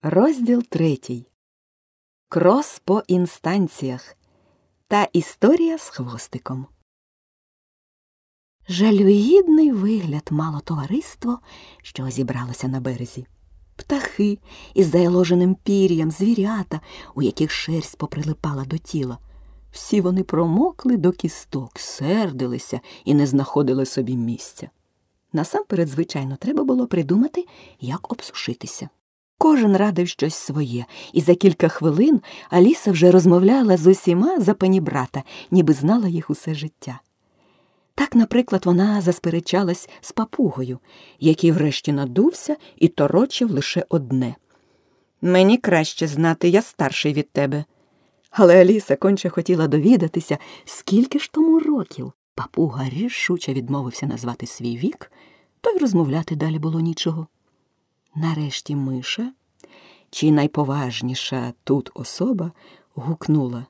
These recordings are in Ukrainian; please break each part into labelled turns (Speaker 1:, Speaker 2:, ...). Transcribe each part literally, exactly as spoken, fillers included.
Speaker 1: Розділ третій. Крос по інстанціях та історія з хвостиком. Жалюгідний вигляд мало товариство, що зібралося на березі. Птахи із заяложеним пір'ям, звірята, у яких шерсть поприлипала до тіла. Всі вони промокли до кісток, сердилися і не знаходили собі місця. Насамперед, звичайно, треба було придумати, як обсушитися. Кожен радив щось своє, і за кілька хвилин Аліса вже розмовляла з усіма за панібрата, ніби знала їх усе життя. Так, наприклад, вона засперечалась з папугою, який врешті надувся і торочив лише одне. «Мені краще знати, я старший від тебе». Але Аліса конче хотіла довідатися, скільки ж тому років. Папуга рішуче відмовився назвати свій вік, то й розмовляти далі було нічого. Нарешті миша, чи найповажніша тут особа, гукнула.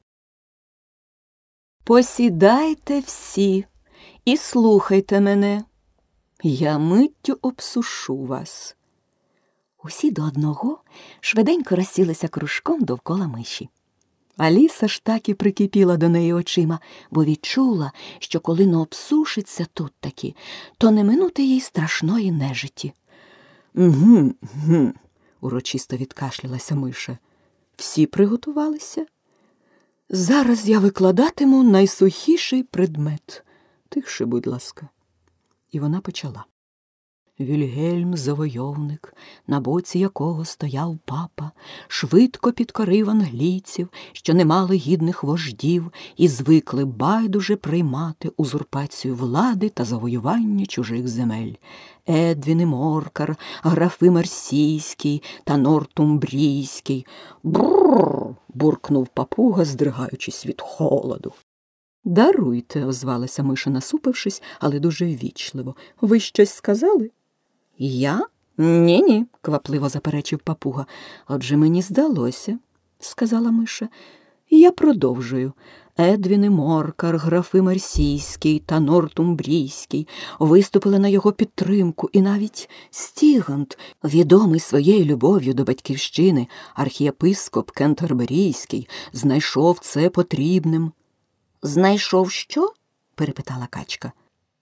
Speaker 1: «Посідайте всі і слухайте мене. Я миттю обсушу вас». Усі до одного швиденько розсілися кружком довкола миші. Аліса ж так і прикипіла до неї очима, бо відчула, що коли не обсушиться тут таки, то не минути їй страшної нежиті. «Угу, угу», – урочисто відкашлялася миша. «Всі приготувалися? Зараз я викладатиму найсухіший предмет. Тихше, будь ласка». І вона почала. Вільгельм Завойовник, на боці якого стояв папа, швидко підкорив англійців, що не мали гідних вождів і звикли байдуже приймати узурпацію влади та завоювання чужих земель. Едвін і Моркар, графи Марсійський та Нортумбрійський. «Брррр!» – буркнув папуга, здригаючись від холоду. «Даруйте», – озвалася миша, насупившись, але дуже ввічливо. «Ви щось сказали?» «Я? Ні-ні», – квапливо заперечив папуга. «Отже, мені здалося», – сказала миша. «Я продовжую. Едвін і Моркар, графи Марсійський та Нортумбрійський виступили на його підтримку, і навіть Стігант, відомий своєю любов'ю до батьківщини, архієпископ Кентерберійський, знайшов це потрібним». «Знайшов що?» – перепитала качка.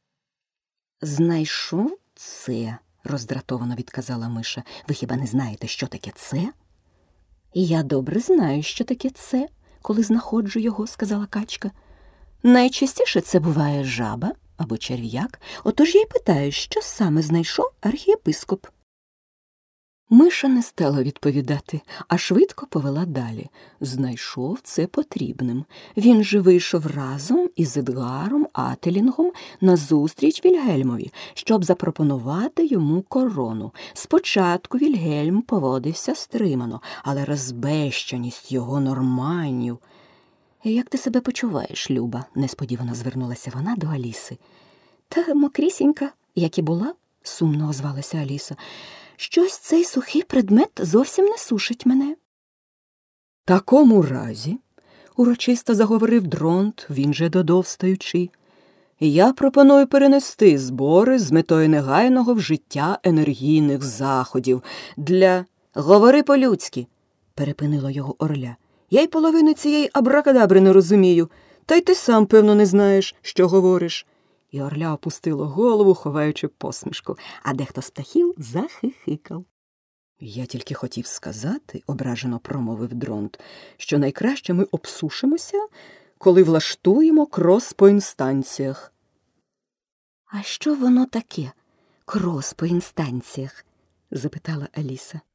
Speaker 1: «Знайшов це», – роздратовано відказала миша. «Ви хіба не знаєте, що таке це?» «Я добре знаю, що таке це, коли знаходжу його», – сказала качка. «Найчастіше це буває жаба або черв'як, отож я й питаю, що саме знайшов архієпископ». Миша не стала відповідати, а швидко повела далі. Знайшов це потрібним. Він же вийшов разом із Едгаром Ателінгом на зустріч Вільгельмові, щоб запропонувати йому корону. Спочатку Вільгельм поводився стримано, але розбещеність його норманнів. «Як ти себе почуваєш, Люба?» – несподівано звернулася вона до Аліси. «Та мокрісінька, як і була», – сумно озвалася Аліса. «Щось цей сухий предмет зовсім не сушить мене». «В такому разі», – урочисто заговорив Дронт, він же додов встаючи, «я пропоную перенести збори з метою негайного вжиття енергійних заходів для...» «Говори по-людськи», – перепинило його Орля. «Я й половини цієї абракадабри не розумію, та й ти сам, певно, не знаєш, що говориш». І Орля опустило голову, ховаючи посмішку, а дехто з птахів захихикав. «Я тільки хотів сказати», – ображено промовив Дронт, «що найкраще ми обсушимося, коли влаштуємо крос по інстанціях». «А що воно таке, крос по інстанціях?» – запитала Аліса.